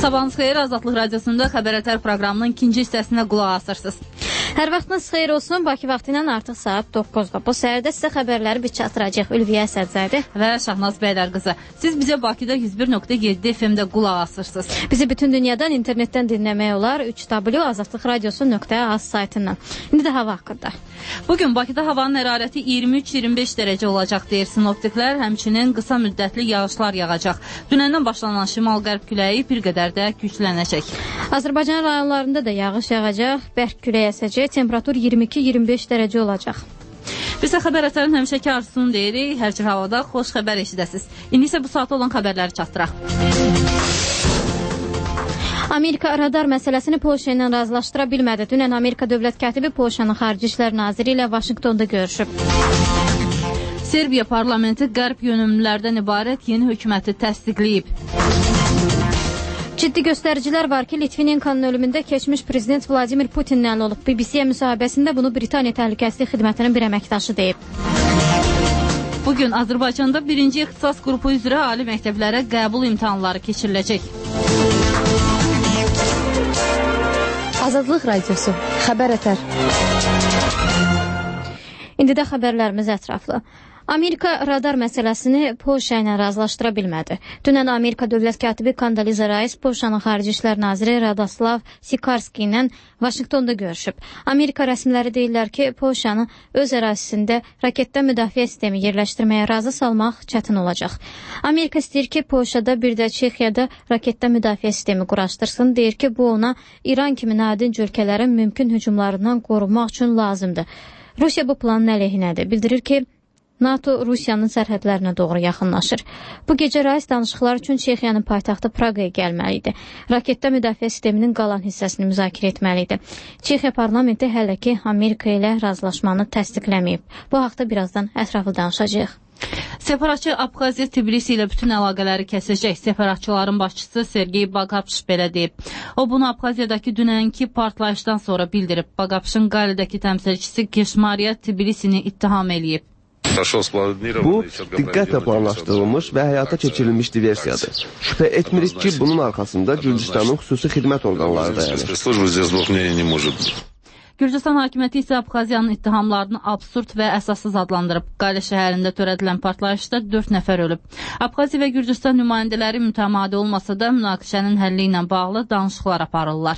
Sabahınız xeyir, Azadlıq Radiosunda Xəbər Ətər proqramının ikinci hissəsinə qulaq asırsınız. Hər vaxtınız xeyir olsun. Bakı vaxtı ilə artıq saat 9-da. Bu səhərdə sizə xəbərləri bir çatdıracaq Ülviyə Əsədzadə və Şahnaz Bəydər qızı. Siz bizə Bakıda 101.7 FM-də qulaq asırsınız. Bizi bütün dünyadan internetdən dinləmək olar 3w.azadlıqradiosu.az saytından. İndi də hava haqqında. Bugün Bakıda havanın hərarəti 23-25 dərəcə olacaq deyir sinoptiklər. Həmçinin qısa müddətli yağışlar yağacaq. Dünəndən başlanan şimal-qərb küləyi bir qədər də güclənəcək. Azərbaycan rayonlarında da yağış yağacaq, bərk külək əsəcək. Temperatur 22-25 dərəcə olacaq. Biz də Xəbər Ətərin həmişəki arzusunu deyirik. Hər cür havada xoş xəbər eşidəsiniz. İndi isə bu saata olan xəbərləri çatdıraq. Amerika radar məsələsini Polşa ilə razılaşdıra bilmədi. Dünən Amerika dövlət katibi Polşanın Xarici İşlər naziri ilə Vaşinqtonda görüşüb. Serbiya parlamenti qərb yönümlülərdən ibarət yeni hökuməti təsdiqləyib. Ciddi göstəricilər var ki, Litvinenkonun ölümündə keçmiş prezident Vladimir Putinlə olub. BBC-yə müsahibəsində bunu Britaniya Təhlükəsizlik Xidmətinin bir əməkdaşı deyib. Bugün Azərbaycanda birinci ixtisas qrupu üzrə ali məktəblərə qəbul imtahanları keçiriləcək. Azadlıq Radiosu, Xəbər Ətər. İndi də xəbərlərimiz ətraflı. Amerika radar məsələsini Polşa ilə razılaşdıra bilmədi. Dünən Amerika dövlət katibi Kondoliza Rice Polşanın Xarici İşlər naziri Radoslav Sikorski ilə Vaşinqtonda görüşüb. Amerika rəsmiləri deyirlər ki, Polşanı öz ərazisində raketdən müdafiə sistemi yerləşdirməyə razı salmaq çətin olacaq. Amerika istəyir ki, Polşada bir də Çexiyada raketdən müdafiə sistemi quraşdırsın. Deyir ki, bu ona İran kimi nadinc ölkələrin mümkün hücumlarından qorunmaq üçün lazımdır. Rusiya bu planın əleyhinədir. Bildirir ki, NATO Rusiyanın sərhədlərinə doğru yaxınlaşır. Bu gecə Rice danışıqlar üçün Çexiyanın paytaxtı Praqaya gəlməli idi. Raketdə müdafiə sisteminin qalan hissəsini müzakirə etməli idi. Çexiya parlamenti hələ ki Amerika ilə razılaşmanı təsdiqləməyib. Bu haqda birazdan ətraflı danışacağıq. Separatçı Abxaziya Tbilisi ilə bütün əlaqələri kəsəcək. Separatçıların başçısı Sergey Bagapş belə deyib. O bunu Abxaziyadakı dünənki partlayışdan sonra bildirib. Bagapşın Qalidəki təmsilçisi Keşmariya Tbilisini ittiham eləyib. Bu, diqqətlə planlaşdırılmış və həyata keçirilmiş diversiyadır. Şübhə etmirik ki, bunun arxasında Gürcüstanın xüsusi xidmət orqanları dayanır. Gürcüstan hakimiyyəti isə Abxaziyanın ittihamlarını absurd və əsassız adlandırıb. Qalə şəhərində törədilən partlayışda 4 nəfər ölüb. Abxaziya və Gürcüstan nümayəndələri mütəmadi olmasa da münaqişənin həlli ilə bağlı danışıqlar aparırlar.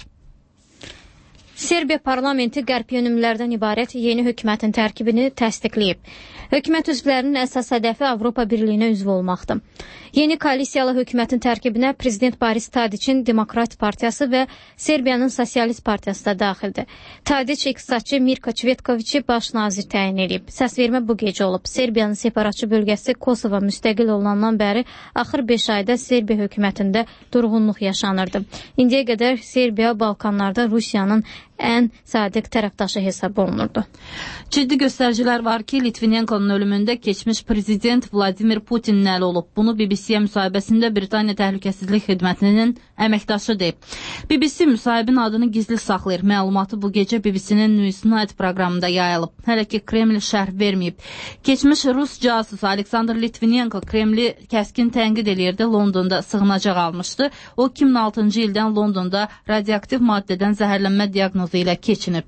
Serbiya parlamenti qərb yönümlülərdən ibarət yeni hökumətin tərkibini təsdiqləyib. Hökumət üzvlərinin əsas hədəfi Avropa Birliyinə üzv olmaqdır. Yeni koalisiyalı hökumətin tərkibinə prezident Boris Tadiçin Demokrat Partiyası və Serbiyanın Sosialist Partiyası da daxildir. Tadiç iqtisadçı Mirko Cvetkoviçi baş nazir təyin edib. Səsvermə bu gecə olub. Serbiyanın separatçı bölgəsi Kosova müstəqil olandan bəri axır 5 ayda Serbiya hökumətində durğunluq yaşanırdı. İndiyə qədər Serbiya Balkanlarda Rusiyanın ən sadiq tərəfdaşı hesab olunurdu. Ciddi göstəricilər var ki, Litvinenkonun ölümündə keçmiş prezident Vladimir Putinlə əl olub. Bunu BBC-yə müsahibəsində Britaniya Təhlükəsizlik Xidmətinin əməkdaşı deyib. BBC müsahibin adını gizli saxlayır. Məlumatı bu gecə BBC-nin News Night proqramında yayılıb. Hələ ki Kreml şərh verməyib. Keçmiş Rus casusu Aleksandr Litvinenko Kremli kəskin tənqid eləyirdi. Londonda sığınacaq almışdı. O 2006-cı ildən Londonda radioaktiv maddədən zəhərlənmə diaqnozu ilə keçinib.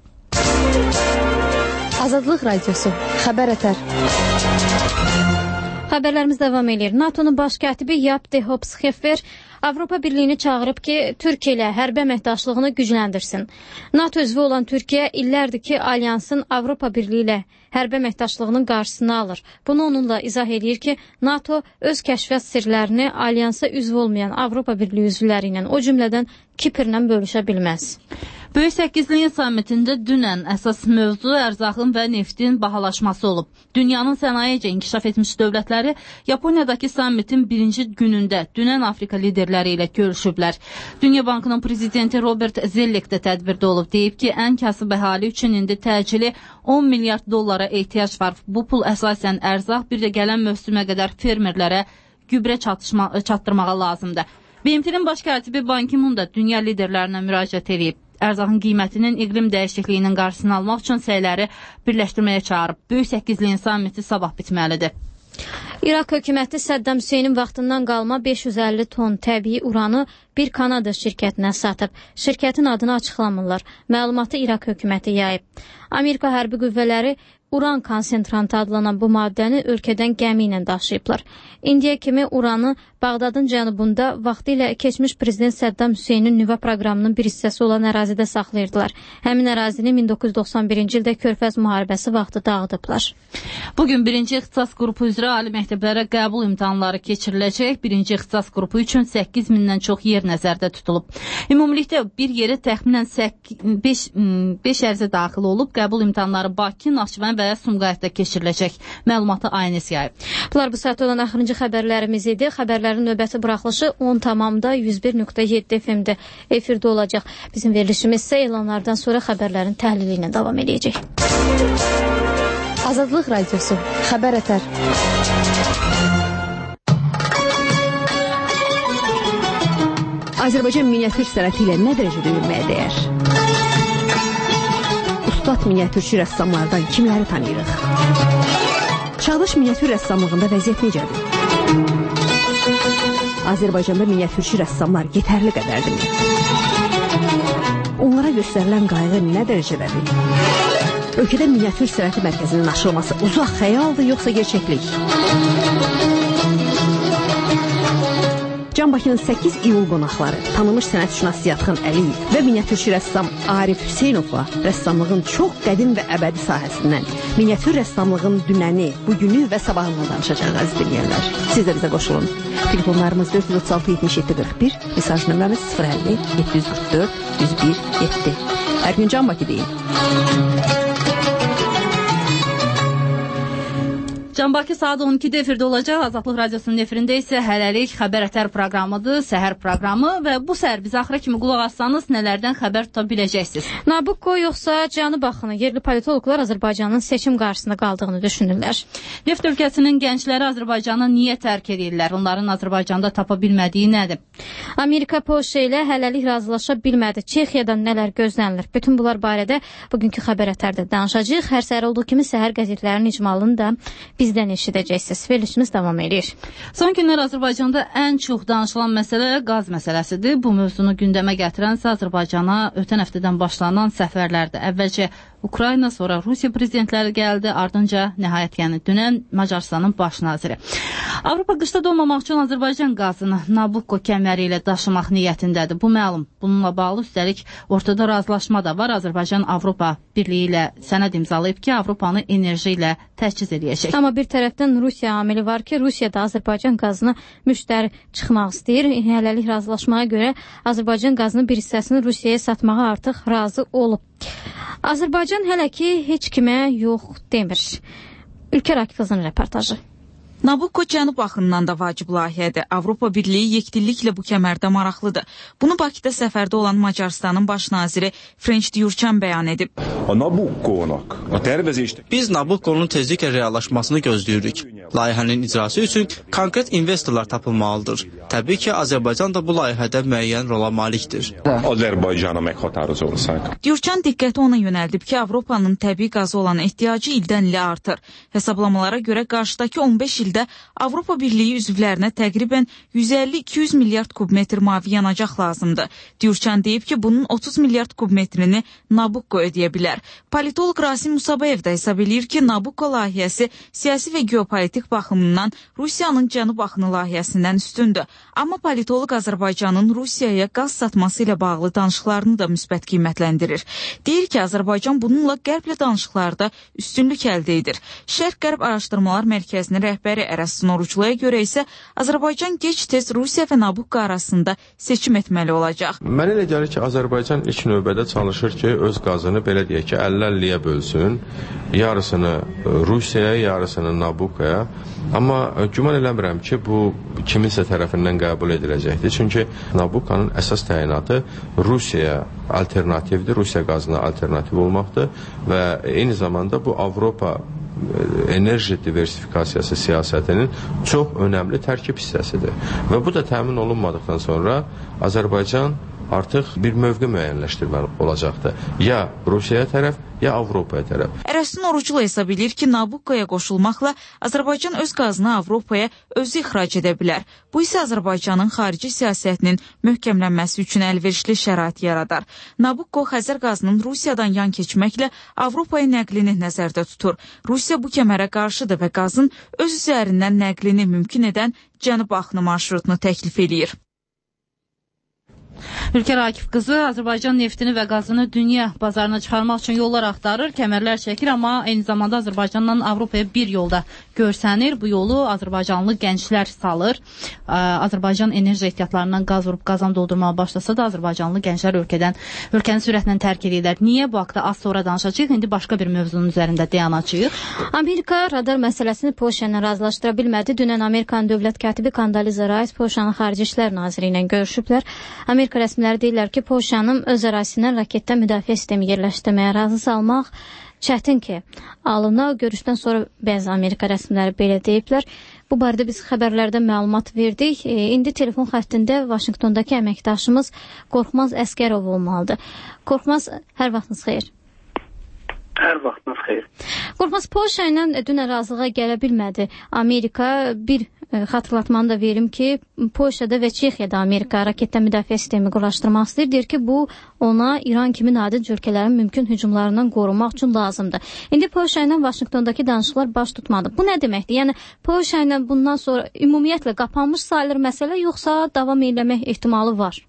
Azadlıq Radiosu, Xəbər Ətər. Xəbərlərimiz davam edir. NATO'nun baş katibi Jaap de Hoop Scheffer Avropa Birliyini çağırıb ki, Türkiyə ilə hərbi əməkdaşlığını gücləndirsin. NATO üzvü olan Türkiyə illərdir ki, alyansın Avropa Birliyi ilə hərbi əməkdaşlığının qarşısını alır. Bunu onunla izah edir ki, NATO öz kəşfiyyat sirlərini alyansa üzv olmayan Avropa Birliyi üzvləri ilə, o cümlədən Kiprlə bölüşə bilməz. Böyük Səkizliyin sammitində dünən əsas mövzu ərzaqın və neftin bahalaşması olub. Dünyanın sənayecə inkişaf etmiş dövlətləri Yaponiyadakı sammitin birinci günündə dünən Afrika liderləri ilə görüşüblər. Dünya Bankının prezidenti Robert Zellek də tədbirdə olub. Deyib ki, ən kasıb əhali üçün indi təcili 10 milyard dollara ehtiyac var. Bu pul əsasən ərzaq, bir də gələn mövsümə qədər fermerlərə gübrə çatdırmağa lazımdır. BMT-nin baş katibi Ban Ki-moon da dünya liderlərinə müraciət edib. Ərzaqın qiymətinin iqlim dəyişikliyinin qarşısını almaq üçün səyləri birləşdirməyə çağırıb. Böyük Səkizliyin sammiti sabah bitməlidir. İraq hökuməti Səddam Hüseynin vaxtından qalma 550 ton təbii uranı bir Kanada şirkətinə satıb. Şirkətin adını açıqlamırlar. Məlumatı İraq hökuməti yayıb. Amerika hərbi qüvvələri uran konsentrantı adlanan bu maddəni ölkədən gəmi ilə daşıyıblar. İndiyə kimi uranı Bağdadın cənubunda vaxtilə keçmiş prezident Səddam Hüseynin nüvə proqramının bir hissəsi olan ərazidə saxlayırdılar. Həmin ərazini 1991-ci ildə Körfəz müharibəsi vaxtı dağıdıblar. Bugün birinci ixtisas qrupu üzrə ali məktəblərə qəbul imtahanları keçiriləcək. Birinci ixtisas qrupu üçün 8 mindən çox yer nəzərdə tutulub. Ümumilikdə bir yerə təxminən 5 ərizə daxil olub. Qəbul imtahanları Bakı, Naxçıvan və Sumqayıtda keçiriləcək. Məlumatı ANS yayıb. Bunlar bu saat olan axırıncı xəbərlərimiz idi. Xəbərlərin növbəti buraxılışı 10:101.7 FM-də efirdə olacaq. Bizim verilişimiz isə elanlardan sonra xəbərlərin təhlili ilə davam edəcək. Azadlıq Radiosu, Xəbər Ətər. Azərbaycan miniatür sənəti ilə nə dərəcədə övünməyə dəyər? Ustad miniatürçü rəssamlardan kimləri tanıyırıq? Çağdaş miniatür rəssamlığında vəziyyət necədir? Azərbaycanda miniatürçü rəssamlar yetərli qədərdirmi? Onlara göstərilən qayğı nə dərəcədədir? Ölkədə miniatür sənəti mərkəzinin açılması uzaq xəyaldır, yoxsa gerçəklik? Can Bakının 8 iyul qonaqları, tanınmış sənətşünas Yadxan Əliyev və miniatürçü rəssam Arif Hüseynovla rəssamlığın çox qədim və əbədi sahəsindən, miniatür rəssamlığın dünəni, bugünü və sabahını danışacaq əziz dinləyənlər. Siz də bizə qoşulun. Telefonlarımız 436-77-41, mesaj nömrəmiz 050-744-101-7. Hər gün Can Bakı deyin. Can Bakı saat 12-də efirdə olacaq. Azadlıq Radiosunun efirində isə hələlik Xəbər Ətər proqramıdır, səhər proqramı və bu səhər biz axıra kimi qulaq assanız nələrdən xəbər tuta biləcəksiniz. Nabucco yoxsa Cənub axını? Yerli politologlar Azərbaycanın seçim qarşısında qaldığını düşünürlər. Neft ölkəsinin gəncləri Azərbaycanı niyə tərk edirlər? Onların Azərbaycanda tapa bilmədiyi nədir? Amerika Polşa ilə hələlik razılaşa bilmədi. Çexiyadan nələr gözlənilir? Bütün bunlar barədə bugünkü Xəbər Ətərdə danışacağıq. Hər səhər olduğu kimi səhər qəzetlərinin icmalını da bizdən eşidəcəksiniz. Verilişimiz davam edir. Son günlər Azərbaycanda ən çox danışılan məsələ qaz məsələsidir. Bu mövzunu gündəmə gətirənsə Azərbaycana ötən həftədən başlanan səfərlərdir. Əvvəlcə Ukrayna, sonra Rusiya prezidentləri gəldi, ardınca nəhayət yəni dünən Macarıstanın baş naziri. Avropa qışda donmamaq üçün Azərbaycan qazını Nabucco kəməri ilə daşımaq niyyətindədir. Bu məlum. Bununla bağlı üstəlik ortada razılaşma da var. Azərbaycan Avropa Birliyi ilə sənəd imzalayıb ki, Avropanı enerji ilə təchiz edəcək. Amma bir tərəfdən Rusiya amili var ki, Rusiya da Azərbaycan qazını müştəri çıxmaq istəyir. Hələlik razılaşmaya görə Azərbaycan qazının bir hissəsini Rusiyaya satmağa artıq razı olub. Azərbaycan hələ ki heç kimə yox demir. Ülkər Akqızın reportajı. Nabucco cənub axınından da vacib layihədir. Avropa Birliyi yekdilliklə bu kəmərdə maraqlıdır. Bunu Bakıda səfərdə olan Macarıstanın baş naziri Frenç Gyurcsan bəyan edib. Biz Nabucco'nun tezliklə reallaşmasını gözləyirik. Layihənin icrası üçün konkret investorlar tapılmalıdır. Təbii ki, Azərbaycan da bu layihədə müəyyən rola malikdir. Gyurcsan diqqəti ona yönəldib ki, Avropanın təbii qazı olan ehtiyacı ildən ilə artır. Hesablamalara görə qarşıdakı 15 ildə Avropa Birliyi üzvlərinə təqribən 150-200 milyard kubmetr mavi yanacaq lazımdır. Gyurcsan deyib ki, bunun 30 milyard kubmetrini Nabucco ödəyə bilər. Politolog Rasim Musabayev da hesab edir ki, Nabucco layihəsi siyasi və geopolitik baxımından Rusiyanın cənub axını layihəsindən üstündür. Amma politolog Azərbaycanın Rusiyaya qaz satması ilə bağlı danışıqlarını da müsbət qiymətləndirir. Deyir ki, Azərbaycan bununla qərblə danışıqlarda üstünlük əldə edir. Şərq-Qərb Araşdırmalar Mərkəzinin rəhbəri Ərəs Noruçluya görə isə Azərbaycan gec-tez Rusiya və Nabucco arasında seçim etməli olacaq. Mənə elə gəlir ki, Azərbaycan ilk növbədə çalışır ki, öz qazını belə deyək ki, 50-50-yə bölsün. Yarısını Rusiyaya, yarısını Nabucco'ya. Amma güman eləmirəm ki, bu kiminsə tərəfindən qəbul ediləcəkdir. Çünki Nabucco'nun əsas təyinatı Rusiyaya alternativdir, Rusiya qazına alternativ olmaqdır və eyni zamanda bu Avropa enerji diversifikasiyası siyasətinin çox önəmli tərkib hissəsidir. Və bu da təmin olunmadıqdan sonra Azərbaycan artıq bir mövqe müəyyənləşdirməli olacaqdır. Ya Rusiyaya tərəf, ya Avropaya tərəf. Ərəstin Oruclu hesab edir ki, Nabuccoya qoşulmaqla Azərbaycan öz qazını Avropaya özü ixrac edə bilər. Bu isə Azərbaycanın xarici siyasətinin möhkəmlənməsi üçün əlverişli şərait yaradar. Nabucco Xəzər qazının Rusiyadan yan keçməklə Avropaya nəqlini nəzərdə tutur. Rusiya bu kəmərə qarşıdır və qazın öz üzərindən nəqlini mümkün edən Cənub axını marşrutunu təklif edir. Ülker Akif qızı Azərbaycan neftini və qazını dünya bazarına çıxarmaq üçün yollar axtarır, kəmərlər çəkir, amma eyni zamanda Azərbaycanla Avropaya bir yolda görsənir. Bu yolu Azərbaycanlı gənclər salır. Azərbaycan enerji ehtiyatlarından qaz vurub qazan doldurmağa başlasa da Azərbaycanlı gənclər ölkəni sürətlə tərk edirlər. Niyə? Bu haqda az sonra danışacağıq. İndi başqa bir mövzunun üzərində dayanacağıq. Amerika radar məsələsini Polşa ilə razılaşdıra bilmədi. Dünən Amerikanın dövlət katibi Kondoliza Rice Polşanın Xarici İşlər Naziri ilə görüşüblər. Amerika rəsmiləri deyirlər ki, Polşanın öz ərazisindən raketdən müdafiə sistemi yerləşdirməyə razı salmaq çətin ki, alına görüşdən sonra bəzi Amerika rəsmiləri belə deyiblər. Bu barədə biz xəbərlərdə məlumat verdik. İndi telefon xəttində Vaşinqtondakı əməkdaşımız Qorxmaz Əskərov olmalıdır. Qorxmaz, hər vaxtınız xeyir. Hər vaxtınız xeyir. Qorxmaz, Polşa ilə dünən razılığa gələ bilmədi. Amerika bir xatırlatmanı da verim ki, Polşada və Çexiyada Amerika raketdən müdafiə sistemi quraşdırmaq istəyir. Deyir ki, bu ona İran kimi nadid ölkələrin mümkün hücumlarından qorunmaq üçün lazımdır. İndi Polşa ilə Vaşinqtondakı danışıqlar baş tutmadı. Bu nə deməkdir? Yəni, Polşa ilə bundan sonra ümumiyyətlə qapanmış sayılır məsələ, yoxsa davam eləmək ehtimalı var?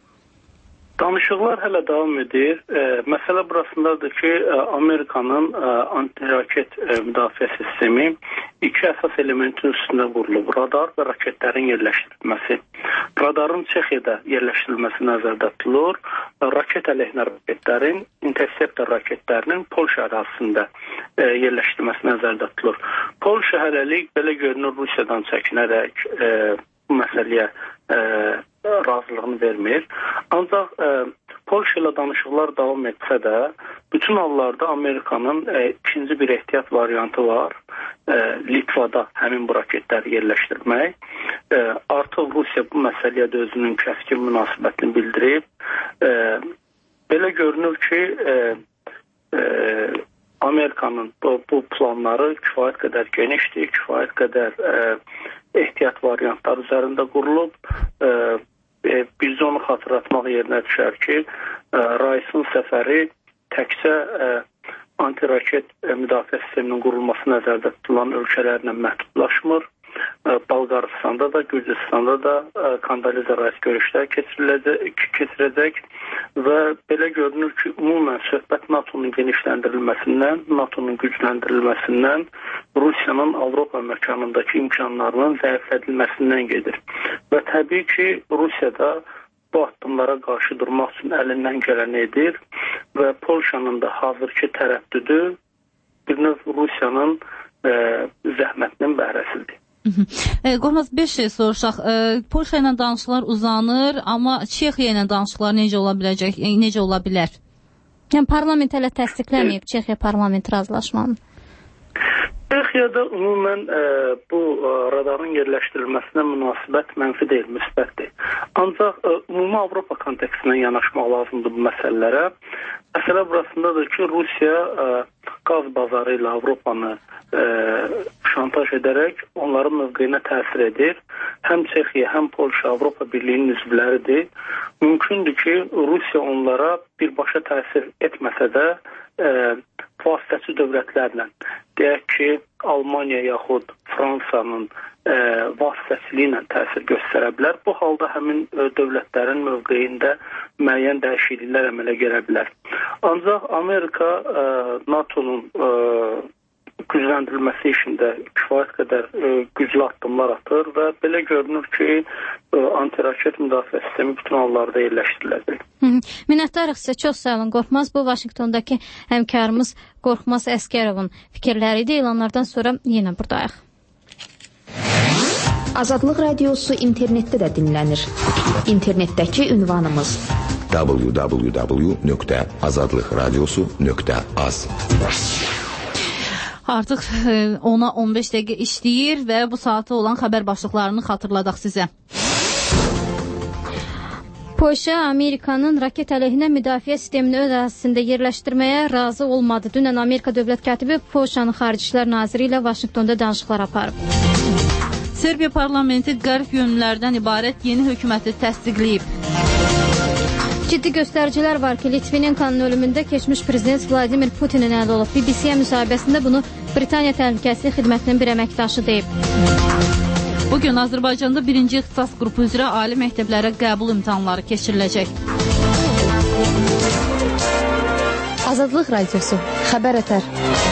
Danışıqlar hələ davam edir. Məsələ burasındadır ki, Amerikanın antiraket müdafiə sistemi iki əsas elementin üstündə qurulub. Radar və raketlərin yerləşdirilməsi. Radarın Çexiyada yerləşdirilməsi nəzərdə tutulur. Raket əleyhinə raketlərin, interceptor raketlərinin Polşa ərazisində yerləşdirilməsi nəzərdə tutulur. Polşa hələlik belə görünür Rusiyadan çəkinərək bu məsələyə razılığını vermir. Ancaq Polşa ilə danışıqlar davam etsə də, bütün hallarda Amerikanın ikinci bir ehtiyat variantı var. Litvada həmin bu raketləri yerləşdirmək. Artıq Rusiya bu məsələyə də özünün kəskin münasibətini bildirib. Belə görünür ki, Amerikanın bu planları kifayət qədər genişdir, kifayət qədər ehtiyat variantlar üzərində qurulub. Bizdə onu xatırlatmaq yerinə düşər ki, Rice'ın səfəri təkcə antiraket müdafiə sisteminin qurulması nəzərdə tutulan ölkələrlə məhdudlaşmır. Bolqarıstanda da, Gürcüstanda da Kondoliza Rice görüşlər keçirəcək və belə görünür ki, ümumən söhbət NATO'nun genişləndirilməsindən, NATO'nun gücləndirilməsindən, Rusiyanın Avropa məkanındakı imkanlarının zəiflədilməsindən gedir. Və təbii ki, Rusiyada bu addımlara qarşı durmaq üçün əlindən gələni edir və Polşanın da hazırki tərəddüdü bir növ Rusiyanın zəhmətinin bəhrəsidir. Qorxmaz, bir şey soruşaq. Polşa ilə danışıqlar uzanır, amma Çexiya ilə danışıqlar necə ola biləcək, necə ola bilər? Yəni, parlament hələ təsdiqləməyib Çexiya parlament razılaşmanı. Çexiyada ümumən bu radarın yerləşdirilməsinə münasibət mənfi deyil, müsbətdir. Ancaq ümumi Avropa kontekstindən yanaşmaq lazımdır bu məsələlərə. Məsələ burasındadır ki, Rusiya qaz bazarı ilə Avropanı şantaj edərək onların mövqeyinə təsir edir. Həm Çexiya, həm Polşa Avropa Birliyinin üzvləridir. Mümkündür ki, Rusiya onlara birbaşa təsir etməsə də vasitəçi dövlətlərlə, deyək ki, Almaniya yaxud Fransanın vasitəçiliyi ilə təsir göstərə bilər. Bu halda həmin dövlətlərin mövqeyində müəyyən dəyişikliklər əmələ gələ bilər. Ancaq Amerika NATO'nun gücləndirilməsi işində kifayət qədər güclü addımlar atır və belə görünür ki, antiraket müdafiə sistemi bütün hallarda yerləşdiriləcək. Minnətdarıq sizə, çox sağ olun. Qorxmaz, bu Vaşinqtondakı həmkarımız Qorxmaz Əskərovun fikirləri idi. Elanlardan sonra yenə buradayıq. Azadlıq Radiosu internetdə də dinlənir. İnternetdəki ünvanımız www.azadlıqradiosu.az. Artıq 10-a 15 dəqiqə işləyir və bu saata olan xəbər başlıqlarını xatırladaq sizə. Polşa Amerikanın raket əleyhinə müdafiə sistemini öz ərazisində yerləşdirməyə razı olmadı. Dünən Amerika dövlət katibi Polşanın Xarici İşlər Naziri ilə Vaşinqtonda danışıqlar aparıb. Serbiya parlamenti qərb yönlülərdən ibarət yeni hökuməti təsdiqləyib. Ciddi göstəricilər var ki, Litvinenkonun ölümündə keçmiş prezident Vladimir Putinin əli olub. BBC-yə müsahibəsində bunu Britaniya Təhlükəsizlik Xidmətinin bir əməkdaşı deyib. Bugün Azərbaycanda birinci ixtisas qrupu üzrə ali məktəblərə qəbul imtahanları keçiriləcək. Azadlıq Radiosu, Xəbər Ətər.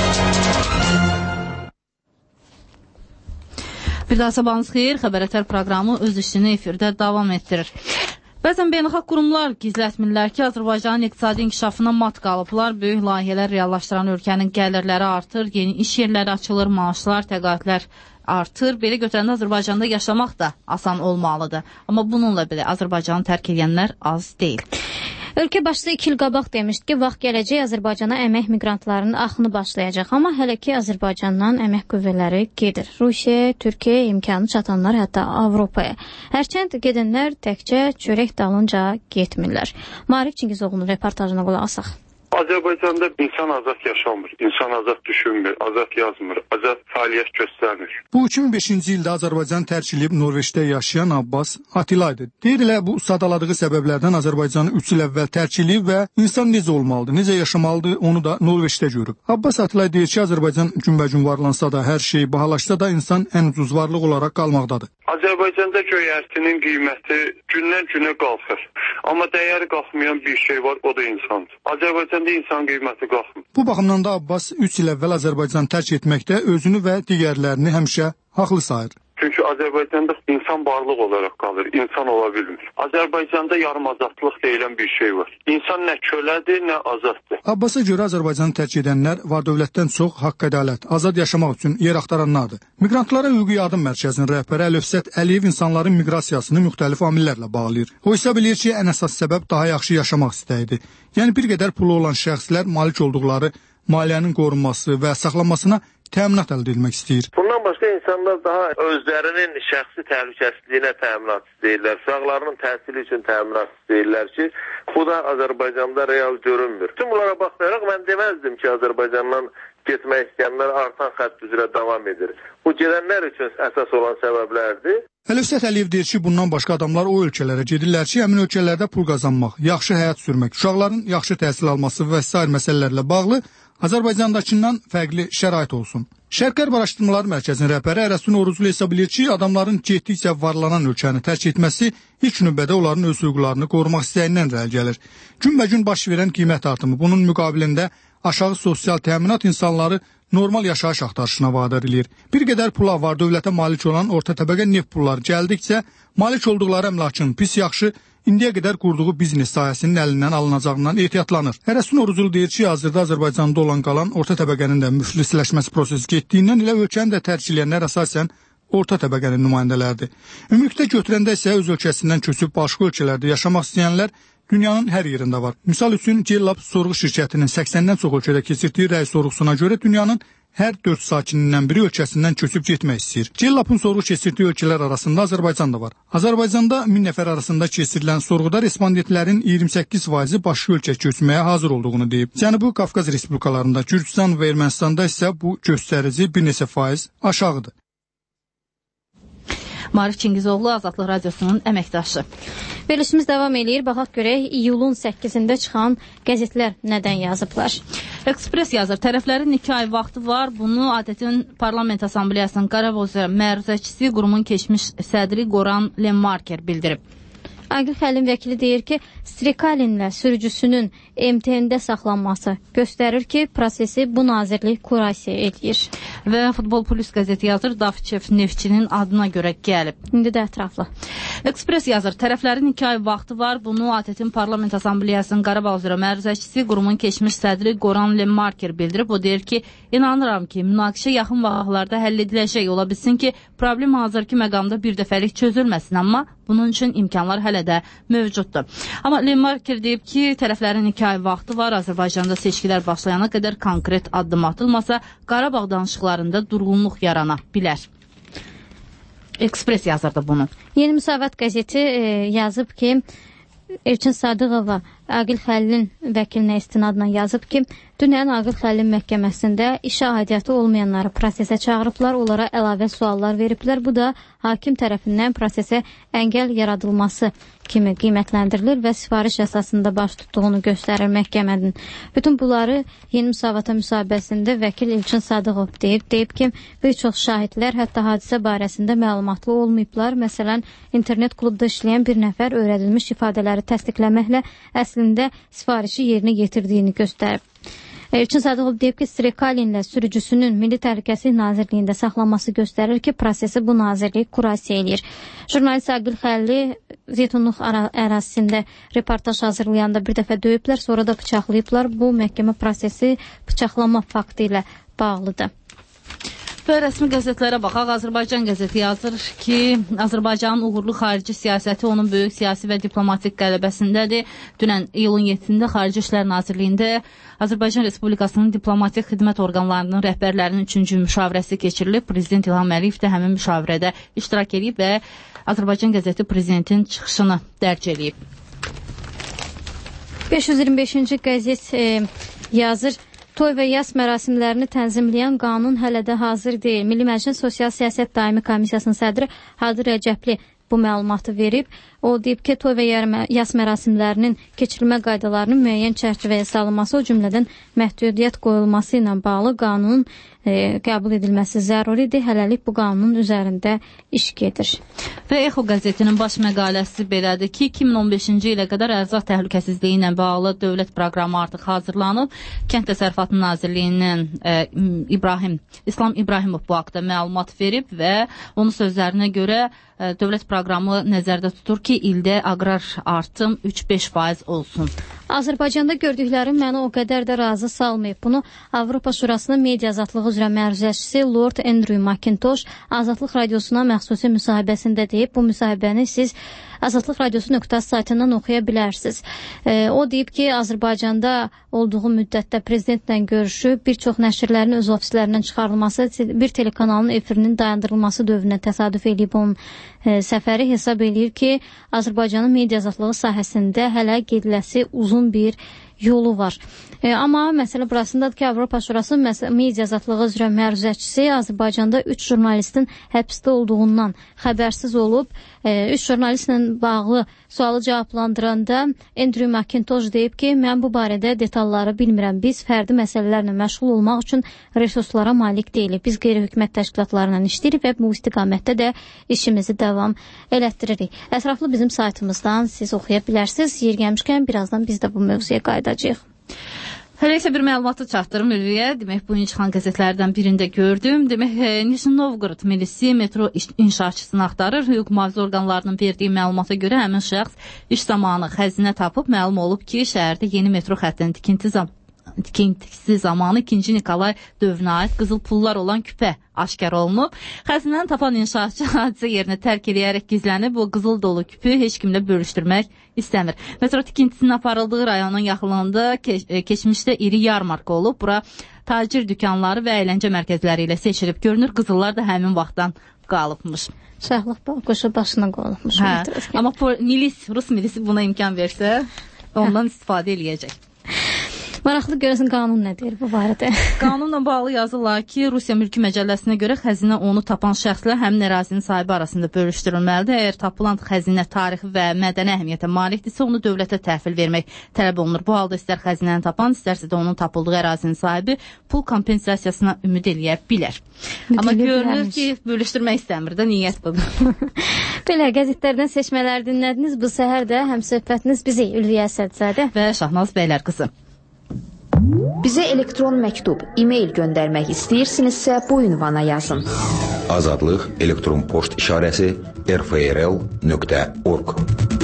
Bir daha sabahınız xeyir, Xəbər Ətər proqramı öz işini efirdə davam etdirir. Bəzən beynəlxalq qurumlar gizlətmirlər ki, Azərbaycanın iqtisadi inkişafına mat qalıblar, böyük layihələr reallaşdıran ölkənin gəlirləri artır, yeni iş yerləri açılır, maaşlar, təqaüdlər artır. Belə götürəndə Azərbaycanda yaşamaq da asan olmalıdır. Amma bununla belə Azərbaycanı tərk edənlər az deyil. Ölkə başçısı 2 il qabaq demişdi ki, vaxt gələcək Azərbaycana əmək miqrantlarının axını başlayacaq. Amma hələ ki Azərbaycandan əmək qüvvələri gedir. Rusiya, Türkiyə imkanı çatanlar hətta Avropaya. Hərçənd gedənlər təkcə çörək dalınca getmirlər. Maarif Çingizoğlu'nun reportajına qulaq asaq. Azərbaycanda insan azad yaşamır, insan azad düşünmür, azad yazmır, azad fəaliyyət göstərmir. Bu 2005-ci ildə Azərbaycan tərk edib Norveçdə yaşayan Abbas Atilaydı. Deyirlər bu sadaladığı səbəblərdən Azərbaycanı 3 il əvvəl tərk edib və insan necə olmalıdır, necə yaşamalıdır onu da Norveçdə görüb. Abbas Atilay deyir ki, Azərbaycan günbəgün varlansa da, hər şey bahalaşsa da insan ən ucuz varlıq olaraq qalmaqdadır. Azərbaycanda göyərtinin qiyməti gündən-günə qalxır. Amma dəyəri qalxmayan bir şey var, o da insandır. Azərbaycanda insan qiyməti qalxmır. Bu baxımdan da Abbas 3 il əvvəl Azərbaycan tərk etməkdə özünü və digərlərini həmişə haqlı sayır. Çünki Azərbaycanda insan varlıq olaraq qalır, insan ola bilmir. Azərbaycanda yarımazadlıq deyilən bir şey var. İnsan nə kölədir, nə azaddır. Abbasa görə Azərbaycanı tərk edənlər var-dövlətdən çox haqq ədalət, azad yaşamaq üçün yer axtaranlardır. Miqrantlara hüquqi yardım mərkəzinin rəhbəri Əlövsət Əliyev insanların miqrasiyasını müxtəlif amillərlə bağlayır. O hesab edir ki, ən əsas səbəb daha yaxşı yaşamaq istəyidir. Yəni bir qədər pulu olan şəxslər malik olduqları maliyyənin qorunması və saxlanmasına təminat əldə edilmək istəyir. Bundan başqa insanlar daha özlərinin şəxsi təhlükəsizliyinə təminat istəyirlər, uşaqlarının təhsili üçün təminat istəyirlər ki, bu da Azərbaycanda real görünmür. Tüm bunlara baxmayaraq mən deməzdim ki, Azərbaycandan getmək istəyənlər artan xətt üzrə davam edir. Bu gedənlər üçün əsas olan səbəblərdir. Əlövsət Əliyev deyir ki, bundan başqa adamlar o ölkələrə gedirlər ki, həmin ölkələrdə pul qazanmaq, yaxşı həyat sürmək, uşaqların yaxşı təhsil alması və s. məsələlərlə bağlı Azərbaycandakından fərqli şərait olsun. Şərq-Qərb Araşdırmaları Mərkəzinin rəhbəri Ərəsun Oruclu hesab edir ki, adamların getdikcə varlanan ölkəni tərk etməsi ilk növbədə onların öz hüquqlarını qorumaq istəyindən irəli gəlir. Günbəgün baş verən qiymət artımı, bunun müqabilində aşağı sosial təminat insanları normal yaşayış axtarışına vadar edir. Bir qədər pula var dövlətə malik olan orta təbəqə neft pulları gəldikcə, malik olduqları əmlakın pis yaxşı, indiyə qədər qurduğu biznes sahəsinin əlindən alınacağından ehtiyatlanır. Ərəsun Oruclu deyir ki, hazırda Azərbaycanda olan qalan orta təbəqənin də müflisləşməsi prosesi getdiyindən elə ölkəni də tərk edənlər əsasən orta təbəqənin nümayəndələridir. Ümumilikdə götürəndə isə öz ölkəsindən köçüb başqa ölkələrdə yaşamaq istəyənlər dünyanın hər yerində var. Misal üçün, Cellab sorğu şirkətinin 80-dən çox ölkədə keçirdiyi rəy sorğusuna görə dünyanın hər 4 sakinindən biri ölkəsindən köçüb getmək istəyir. Cellabın sorğu keçirdiyi ölkələr arasında Azərbaycan da var. Azərbaycanda 1000 nəfər arasında keçirilən sorğuda respondentlərin 28%-i başqa ölkə köçməyə hazır olduğunu deyib. Cənubi Qafqaz respublikalarında, Gürcüstan və Ermənistanda isə bu göstərici bir neçə faiz aşağıdır. Maarif Çingizoğlu, Azadlıq Radiosunun əməkdaşı. Verilişimiz davam edir. Baxaq görək, iyulun 8-də çıxan qəzetlər nədən yazıblar? Ekspres yazır, tərəflərin 2 ay vaxtı var. Bunu ATƏT-in Parlament Assambleyasının Qarabağ üzrə məruzəçisi, qurumun keçmiş sədri Qoran Lemmarker bildirib. Aqil Xəlil vəkili deyir ki, Strikalinlə sürücüsünün MTN-də saxlanması göstərir ki, prosesi bu nazirlik kurasiya edir. Və Futbol Plus qəzeti yazır, Davçev neftçinin adına görə gəlib. İndi də ətraflı. Ekspres yazır, tərəflərin 2 ay vaxtı var. Bunu ATƏT-in Parlament Assambleyasının Qarabağ üzrə məruzəçisi, qurumun keçmiş sədri Qoran Lemmarker bildirib. O deyir ki, inanıram ki, münaqişə yaxın vaxtlarda həll ediləcək. Ola bilsin ki, problem hazırki məqamda bir dəfəlik çözülməsin, amma bunun üçün imkanlar hələ də mövcuddur. Amma Lemmarker deyib ki, tərəflərin 2 ay vaxtı var. Azərbaycanda seçkilər başlayana qədər konkret addım atılmasa, Qarabağ danışıqlarında durğunluq yarana bilər. Ekspres yazırdı bunu. Yeni Müsavat qəzeti yazıb ki, Elçin Sadıqova Aqil Xəlilin vəkilinə istinadla yazıb ki, dünən Aqil Xəlilin məhkəməsində işə aidiyyəti olmayanları prosesə çağırıblar, onlara əlavə suallar veriblər. Bu da hakim tərəfindən prosesə əngəl yaradılması kimi qiymətləndirilir və sifariş əsasında baş tutduğunu göstərir məhkəmənin. Bütün bunları Yeni Müsavata müsahibəsində vəkil Elçin Sadıqov deyib ki, bir çox şahidlər hətta hadisə barəsində məlumatlı olmayıblar. Məsələn, internet klubda işləyən bir nəfər öyrədilmiş ifadələri təsdiqləməklə əslində sifarişi yerinə yetirdiyini göstərib. Elçin Sadıqov deyib ki, Strekalinlə sürücüsünün Milli Təhlükəsizlik Nazirliyində saxlanması göstərir ki, prosesi bu nazirlik kurasiya eləyir. Jurnalist Aqil Xəlili Zeytunluq ərazisində reportaj hazırlayanda bir dəfə döyüblər, sonra da bıçaqlayıblar. Bu məhkəmə prosesi bıçaqlama faktı ilə bağlıdır. Və rəsmi qəzetlərə baxaq. Azərbaycan qəzeti yazır ki, Azərbaycanın uğurlu xarici siyasəti onun böyük siyasi və diplomatik qələbəsindədir. Dünən iyulun 7-də Xarici İşlər Nazirliyində Azərbaycan Respublikasının diplomatik xidmət orqanlarının rəhbərlərinin 3-cü müşavirəsi keçirilib. Prezident İlham Əliyev də həmin müşavirədə iştirak edib və Azərbaycan qəzeti prezidentin çıxışını dərc edib. 525-ci qəzet yazır. Toy və yas mərasimlərini tənzimləyən qanun hələ də hazır deyil. Milli Məclisin Sosial Siyasət Daimi Komissiyasının sədri Hadi Rəcəbli bu məlumatı verib. O deyib ki, toy və yas mərasimlərinin keçirilmə qaydalarının müəyyən çərçivəyə salınması, o cümlədən məhdudiyyət qoyulması ilə bağlı qanunun qəbul edilməsi zəruridir. Hələlik bu qanunun üzərində iş gedir. Və Exo qəzetinin baş məqaləsi belədir ki, 2015-ci ilə qədər ərzaq təhlükəsizliyi ilə bağlı dövlət proqramı artıq hazırlanıb. Kənd Təsərrüfatı Nazirliyinin İslam İbrahimov bu haqda məlumat verib və onun sözlərinə görə dövlət proqramı nəzərdə tutur ki, ildə aqrar artım 3-5% olsun. Azərbaycanda gördüklərim məni o qədər də razı salmayıb. Bunu Avropa Şurasının media azadlığı üzrə məruzəçisi Lord Andrew McIntosh Azadlıq Radiosuna məxsusi müsahibəsində deyib. Bu müsahibəni siz Azadlıq Radiosu.az saytından oxuya bilərsiniz. O deyib ki, Azərbaycanda olduğu müddətdə prezidentlə görüşüb, bir çox nəşrlərin öz ofislərindən çıxarılması, bir telekanalın efirinin dayandırılması dövrünə təsadüf edib onun səfəri hesab edir ki, Azərbaycanın media azadlığı sahəsində hələ gediləsi uzun bir yolu var. Amma məsələ burasındadır ki, Avropa Şurası media azadlığı üzrə məruzəçisi Azərbaycanda 3 jurnalistin həbsdə olduğundan xəbərsiz olub. 3 jurnalistlə bağlı sualı cavablandıranda Andrew McIntosh deyib ki, mən bu barədə detalları bilmirəm. Biz fərdi məsələlərlə məşğul olmaq üçün resurslara malik deyilik. Biz qeyri-hökumət təşkilatlarla işləyirik və bu istiqamətdə də işimizi davam elətdiririk. Ətraflı bizim saytımızdan siz oxuya bilərsiniz. Yer gəlmişkən birazdan biz də bu mövzuya qayıdacağıq. Hələ isə bir məlumatı çatdırım Ülviyə. Demək, bu çıxan qəzetlərdən birində gördüm. Demək, Nizhny Novgorod milisi metro inşaatçısını axtarır. Hüquq mühafizə orqanlarının verdiyi məlumata görə həmin şəxs iş zamanı xəzinə tapıb, məlum olub ki, şəhərdə yeni metro xəttinin tikintisi zamanı 2-ci Nikolay dövrünə aid qızıl pullar olan küpə aşkar olunub. Xəzinəni tapan inşaatçı hadisə yerinə tərk edərək gizlənib, bu qızıl dolu küpü heç kimlə bölüşdürmək istəmir. Metro tikintisinin aparıldığı rayonun yaxınlığında keçmişdə iri yarmarka olub. Bura tacir dükanları və əyləncə mərkəzləri ilə seçilib. Görünür, qızıllar da həmin vaxtdan qalıbmış. Şahlıq quşu başına qoyulmuş. Amma Rus milisi buna imkan versə, ondan istifadə eləyəcək. Maraqlı görəsən qanun nə deyir bu barədə? Qanunla bağlı yazırlar ki, Rusiya Mülki Məcəlləsinə görə xəzinə onu tapan şəxslər həmin ərazinin sahibi arasında bölüşdürülməlidir. Əgər tapılan xəzinə tarixi və mədəni əhəmiyyətə malikdirsə, onu dövlətə təhvil vermək tələb olunur. Bu halda istər xəzinəni tapan, istərsə də onun tapıldığı ərazinin sahibi pul kompensasiyasına ümid eləyə bilər. Amma görünür ki, bölüşdürmək istəmir də, niyyət budur. Belə qəzetlərdən seçmələr dinlədiniz. Bu səhər də həmsöhbətiniz bizi Ülviyə Əsədzadə və Şahnaz Bəylər qızı. Bizə elektron məktub, e-mail göndərmək istəyirsinizsə bu ünvana yazın. Azadlıq elektron poçt işarəsi rfrl.org.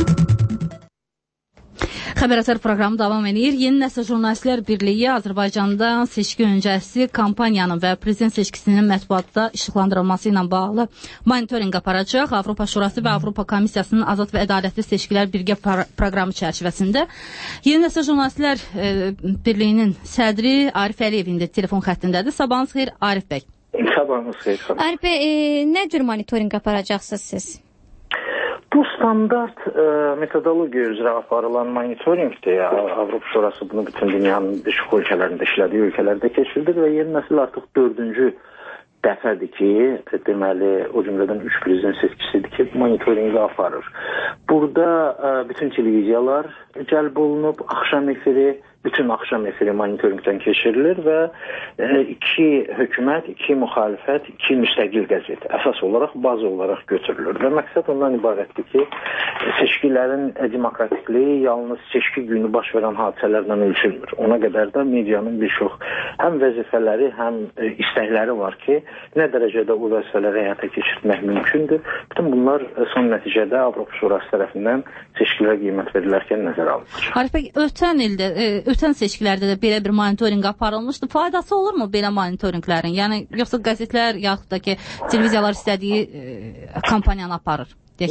Xəbər proqramı davam edir. Yeni Nəsil Jurnalistlər Birliyi Azərbaycanda seçki öncəsi kampaniyanın və prezident seçkisinin mətbuatda işıqlandırılması ilə bağlı monitorinq aparacaq. Avropa Şurası və Avropa Komissiyasının Azad və Ədalətli Seçkilər Birgə proqramı çərçivəsində Yeni Nəsil Jurnalistlər Birliyinin sədri Arif Əliyev indi telefon xəttindədir. Sabahınız xeyir, Arif bəy. Sabahınız xeyir. Arif bəy, nə cür monitorinq aparacaqsınız siz? Bu standart metodologiya üzrə aparılan monitorinqdir. Avropa Şurası bunu bütün dünyanın düşük ölkələrində işlədiyi ölkələrdə keçirilir və yeni nəsil artıq 4-cü dəfədir ki, deməli, o cümlədən 3 prezident seçkisidir ki, monitorinqi aparır. Burada bütün televiziyalar cəlb olunub, axşam efiri, bütün axşam efiri monitorinqdən keçirilir və 2 hökumət, 2 müxalifət, 2 müstəqil qəzet əsas olaraq, bazı olaraq götürülür. Və məqsəd ondan ibarətdir ki, seçkilərin demokratikliyi yalnız seçki günü baş verən hadisələrlə ölçülmür. Ona qədər də medianın bir çox həm vəzifələri, həm istəkləri var ki, nə dərəcədə o vəzifələri həyata keçirtmək mümkündür. Bütün bunlar son nəticədə Avropa Şurası tərəfindən seçkilərə qiymət verilərkən nəzərə alınır. Arif bəy, ötən seçkilərdə də belə bir monitorinq aparılmışdı. Faydası olurmu belə monitorinqlərin? Yəni, yoxsa qəzetlər, yaxud da ki, televiziyalar istədiyi kampaniyanı aparır?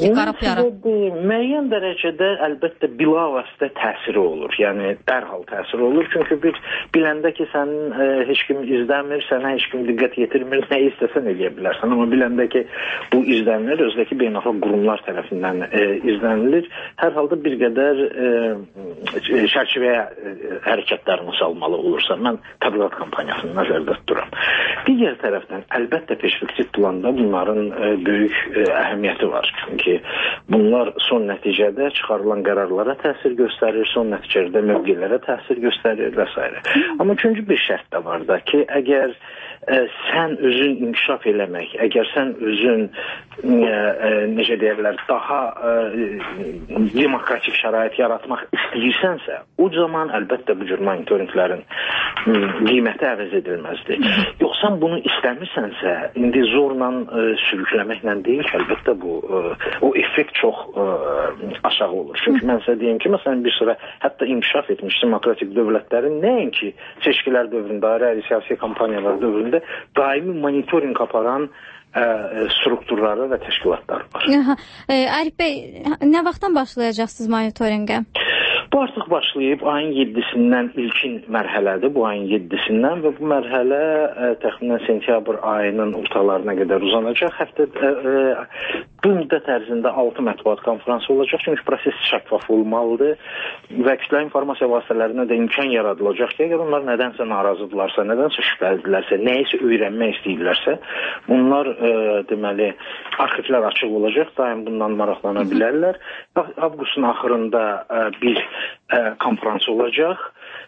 Müəyyən dərəcədə əlbəttə bilavasitə təsiri olur. Yəni dərhal təsiri olur. Çünki biləndə ki, sənin heç kim izləmir, sənə heç kim diqqət yetirmir, nə istəsən eləyə bilərsən. Amma biləndə ki, bu izlənilir, özdəki beynəlxalq qurumlar tərəfindən izlənilir. Hər halda bir qədər çərçivəyə hərəkətlərini salmalı olursa, mən təbliğat kampaniyasını nəzərdə tuturam. Digər tərəfdən, əlbəttə perspektiv planda bunların böyük əhəmiyyəti var. Çünki bunlar son nəticədə çıxarılan qərarlara təsir göstərir, son nəticədə mövqelərə təsir göstərir və s. Amma üçüncü bir şərt də var da ki, əgər sən özün inkişaf eləmək, əgər sən özün necə deyirlər, daha demokratik şərait yaratmaq istəyirsənsə, o zaman əlbəttə bu cür monitorinqlərin qiyməti əvəz edilməzdir. Yox, sən bunu istəmirsənsə, indi zorla sürükləməklə deyil, əlbəttə o effekt çox aşağı olur. Çünki mən sizə deyim ki, məsələn bir sıra hətta inkişaf etmiş demokratik dövlətlərin nəinki seçkilər dövründə, ayrı-ayrı siyasi kampaniyalar dövründə daimi monitorinq aparan strukturları və təşkilatlar var. Arif bəy, nə vaxtdan başlayacaqsınız monitorinqə? Bu artıq başlayıb ayın 7-sindən ilkin mərhələdir, bu ayın 7-sindən və bu mərhələ təxminən sentyabr ayının ortalarına qədər uzanacaq. Bu müddət ərzində 6 mətbuat konfransı olacaq, çünki proses şəffaf olmalıdır və kütləvi informasiya vasitələrinə də imkan yaradılacaq ki, əgər onlar nədənsə narazıdırlarsa, nədənsə şübhəlidirlərsə, nəyisə öyrənmək istəyirlərsə, bunlar deməli arxivlər açıq olacaq, daim bundan maraqlana bilərlər. Avqustun axırında bir konferans olacaq.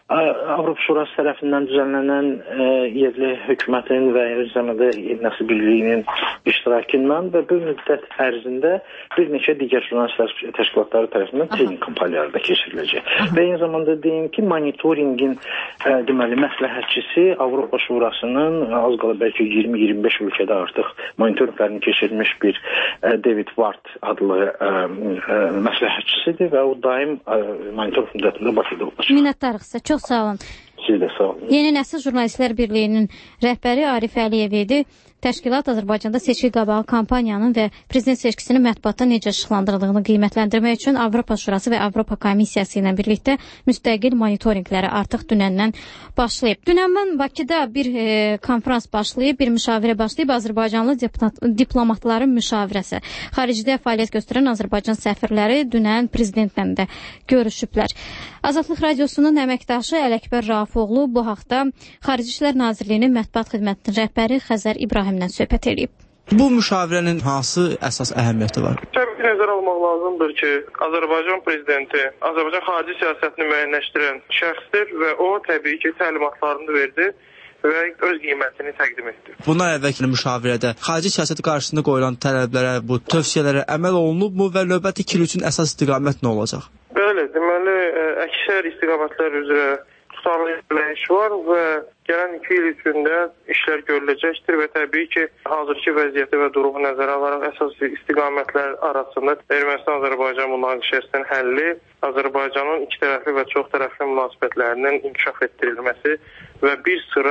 Avropa Şurası tərəfindən düzənlənən yerli hökumətin və Rəsəmədə Nəsil Birliyinin iştirakından və bu müddət ərzində bir neçə digər jurnalistlər təşkilatları tərəfindən trening kampaniyaları da keçiriləcək. Və eyni zamanda deyim ki, monitoringin deməli məsləhətçisi Avropa Şurasının az qala bəlkə 20-25 ölkədə artıq monitoringlərini keçirmiş bir David Ward adlı məsləhətçisidir və o daim monitoring müddətində Bakıda olacaq. Minnətdarıq sizə. Çox sağ olun. Siz də sağ olun. Yeni Nəsil Jurnalistlər Birliyinin rəhbəri Arif Əliyev idi. Təşkilat Azərbaycanda seçki qabağı kampaniyanın və prezident seçkisinin mətbuatda necə işıqlandırıldığını qiymətləndirmək üçün Avropa Şurası və Avropa Komissiyası ilə birlikdə müstəqil monitorinqləri artıq dünəndən başlayıb. Dünəndən Bakıda bir konferans başlayıb, bir müşavirə başlayıb, Azərbaycanlı diplomatların müşavirəsi. Xaricdə fəaliyyət göstərən Azərbaycan səfirləri dünən prezidentlə də görüşüblər. Azadlıq Radiosunun əməkdaşı Ələkbər Rafoğlu bu haqda Xarici İşlər Nazirliyinin mətbuat xidmətinin rəhbəri Xəzər İbrahimlə söhbət edib. Bu müşavirənin hansı əsas əhəmiyyəti var? Təbii nəzərə almaq lazımdır ki, Azərbaycan prezidenti Azərbaycan xarici siyasətini müəyyənləşdirən şəxsdir və o təbii ki, təlimatlarını verdi və öz qiymətini təqdim etdi. Bundan əvvəlki müşavirədə xarici siyasət qarşısında qoyulan tələblərə, bu tövsiyələrə əməl olunubmu və növbəti 2 il üçün əsas istiqamət nə olacaq? Bəli, deməli, əksər istiqamətlər üzrə tutarlı iş var və gələn 2 il içində işlər görüləcəkdir və təbii ki, hazırki vəziyyəti və durumu nəzərə alaraq əsas istiqamətlər arasında Ermənistan-Azərbaycan münaqişəsinin həlli, Azərbaycanın iki tərəfli və çox tərəfli münasibətlərinin inkişaf etdirilməsi və bir sıra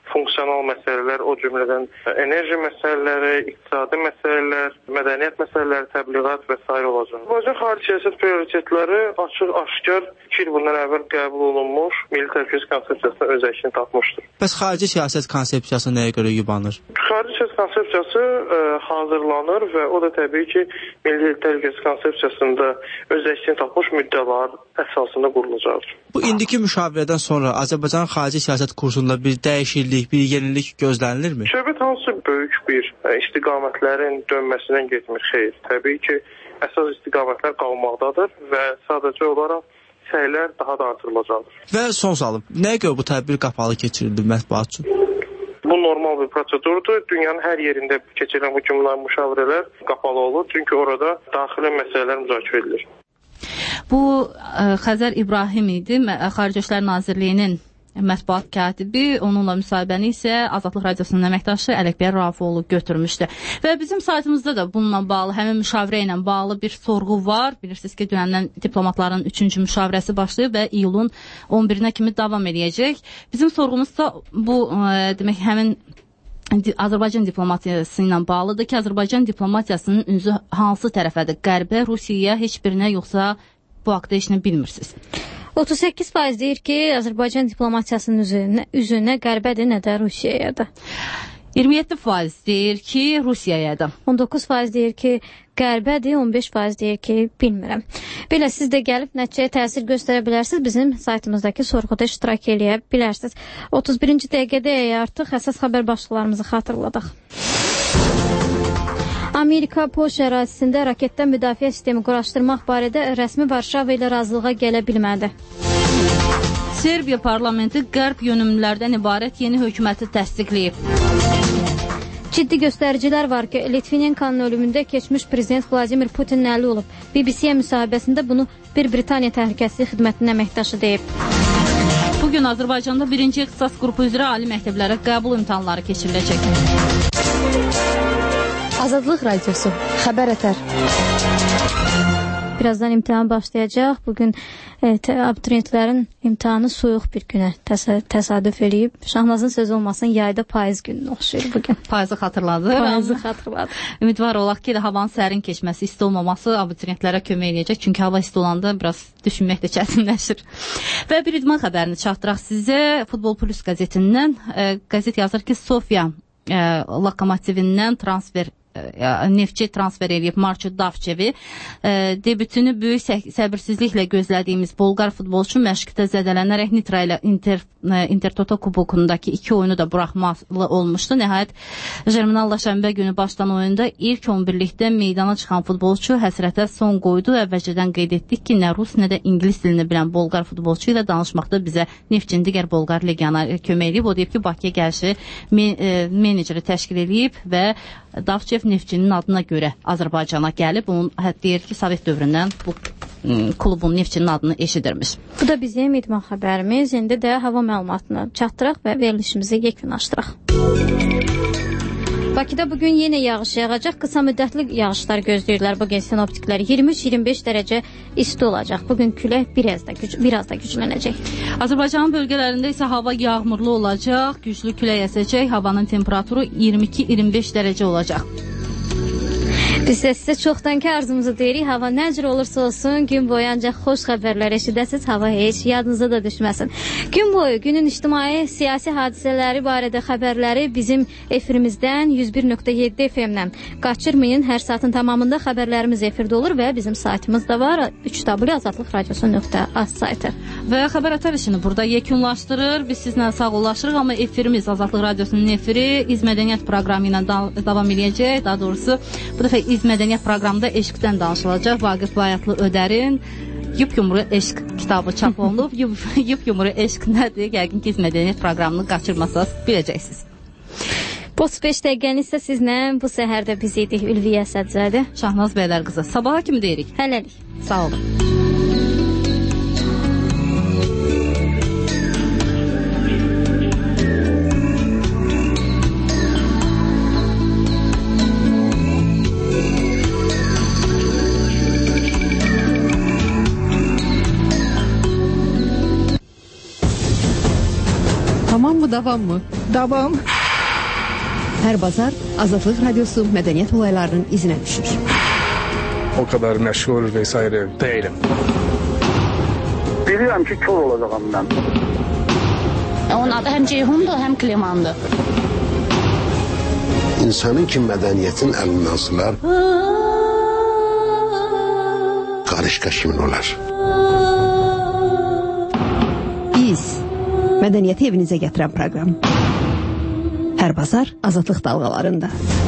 funksional məsələlər, o cümlədən enerji məsələləri, iqtisadi məsələlər, mədəniyyət məsələləri, təbliğat və s. olacaq. Azərbaycan xarici siyasət prioritetləri açıq-aşkar 2 il bundan əvvəl qəbul olunmuş Milli Təhlükəsizlik konsepsiyasına öz əksini tapmışdır. Bəs xarici siyasət konsepsiyası nəyə görə yubanır? Xarici siyasət konsepsiyası hazırlanır və o da təbii ki, Milli Təhlükəsizlik konsepsiyasında öz əksini tapmış müddəalar əsasında qurulacaqdır. Bu indiki müşavirədən sonra Azərbaycanın xarici siyasət kursunda bir dəyişiklik, bir yenilik gözlənilirmi? Söhbət hansı böyük bir istiqamətlərin dönməsindən getmir. Xeyr, təbii ki, əsas istiqamətlər qalmaqdadır və sadəcə olaraq səylər daha da artırılacaqdır. Və son sualım, nəyə görə bu tədbir qapalı keçirildi mətbuat üçün? Bu normal bir prosedurdur. Dünyanın hər yerində keçirilən bu kimi müşavirələr qapalı olur. Çünki orada daxili məsələlər müzakirə edilir. Bu Xəzər İbrahim idi, Xarici İşlər Nazirliyinin mətbuat katibi. Onunla müsahibəni isə Azadlıq Radiosunun əməkdaşı Ələkbər Rafiqoğlu götürmüşdü. Və bizim saytımızda da bununla bağlı, həmin müşavirə ilə bağlı bir sorğu var. Bilirsiniz ki, dünəndən diplomatların 3-cü müşavirəsi başlayıb və iyulun 11-nə kimi davam edəcək. Bizim sorğumuz da bu, demək, həmin Azərbaycan diplomatiyası ilə bağlıdır ki, Azərbaycan diplomatiyasının üzü hansı tərəfədir? Qərbə, Rusiyaya, heç birinə, yoxsa bu haqda heç nə bilmirsiniz? 38% deyir ki, Azərbaycan diplomatiyasının üzünə qərbədir, nə də Rusiyayadır. 27% deyir ki, Rusiyayadır. 19% deyir ki, qərbədir, 15% deyir ki, bilmirəm. Belə siz də gəlib nəticəyə təsir göstərə bilərsiniz. Bizim saytımızdakı sorğuda iştirak eləyə bilərsiniz. 31-ci dəqiqədə artıq əsas xəbər başlıqlarımızı xatırladaq. Amerika Polşa ərazisində raketdən müdafiə sistemi quraşdırmaq barədə rəsmi Varşava ilə razılığa gələ bilmədi. Serbiya parlamenti qərb yönümlülərdən ibarət yeni hökuməti təsdiqləyib. Ciddi göstəricilər var ki, Litvinenkanın ölümündə keçmiş prezident Vladimir Putin əli olub. BBC-yə müsahibəsində bunu bir Britaniya Təhlükəsizlik Xidmətinin əməkdaşı deyib. Bugün Azərbaycanda 1-ci ixtisas qrupu üzrə ali məktəblərə qəbul imtahanları keçiriləcək. Azadlıq Radiosu, Xəbər Ətər. Birazdan imtahan başlayacaq. Bugün abituriyentlərin imtahanı soyuq bir günə təsadüf eləyib. Şahnazın sözü olmasın, yayda payız gününə oxşayır bugün. Payızı xatırladır. Ümidvar olaq ki, havanın sərin keçməsi, isti olmaması abituriyentlərə kömək eləyəcək. Çünki hava isti olanda biraz düşünmək də çətinləşir. Və bir idman xəbərini çatdıraq sizə. Futbol Plus qəzetindən. Qəzet yazır ki, Sofia Lokomotivindən Neftçi transfer edib Março Davçevi. Debütünü böyük səbirsizliklə gözlədiyimiz Bolqar futbolçu məşqdə zədələnərək Nitra ilə Intertoto kubokundakı 2 oyunu da buraxmalı olmuşdu. Nəhayət, Jerminalla şənbə günü başlayan oyunda ilk 11-likdə meydana çıxan futbolçu həsrətə son qoydu. Əvvəlcədən qeyd etdik ki, nə rus, nə də ingilis dilini bilən Bolqar futbolçu ilə danışmaqda bizə Neftçinin digər Bolqar legionları kömək edib. O deyib ki, Bakıya gəlişi meneceri təşkil edib və Davçev Neftçinin adına görə Azərbaycana gəlib. Onun deyir ki, Sovet dövründən bu klubun Neftçinin adını eşidirmiş. Bu da bizim idman xəbərimiz. İndi də hava məlumatını çatdıraq və verilişimizi yekunlaşdıraq. Bakıda bugün yenə yağış yağacaq. Qısa müddətli yağışlar gözləyirlər bugün sinoptiklər. 23-25 dərəcə isti olacaq. Bugün külək biraz da güclənəcək. Azərbaycanın bölgələrində isə hava yağmurlu olacaq. Güclü külək əsəcək. Havanın temperaturu 22-25 dərəcə olacaq. Biz sizə çoxdankı arzumuzu deyirik. Hava nə cür olursa olsun, gün boyu ancaq xoş xəbərlər eşidəsiniz. Hava heç yadınıza da düşməsin. Gün boyu günün ictimai, siyasi hadisələri barədə xəbərləri bizim efirimizdən 101.7 FM-dən qaçırmayın. Hər saatın tamamında xəbərlərimiz efirdə olur və bizim saytımız da var. 3w.azadlıqradiosu.az saytı. Və xəbər ətər işini burada yekunlaşdırır. Biz sizlə sağollaşırıq, amma efirimiz Azadlıq Radiosunun efiri İz Mədəniyyət proqramı ilə davam edəcək. Daha doğrusu, bu dəfə İz Mədəniyyət proqramında eşqdən danışılacaq. Vaqif Bayatlı Ödərin Yupyumru eşq kitabı çap olunub. Yupyumru eşq nədir? Yəqin ki, İz Mədəniyyət proqramını qaçırmasaz biləcəksiniz. 35 dəqiqəni isə sizlə bu səhərdə biz idik. Ülviyə Sədzədə, Şahnaz Bəylər qızı. Sabaha kimi deyirik. Hələlik. Sağ olun. mı, davam mı? Davam. Hər bazar Azadlıq Radiosu mədəniyyət olaylarının izinə düşür. O kadar məşğul vesaire değilim. Bilirəm ki, kör olacağam mən. Onun adı həm Ceyhundur, həm Klimandır. İnsanın ki mədəniyyətin əlindən sılar, qarışqa kimin olar? Biz mədəniyyəti evinizə gətirən proqram. Hər bazar Azadlıq dalğalarında.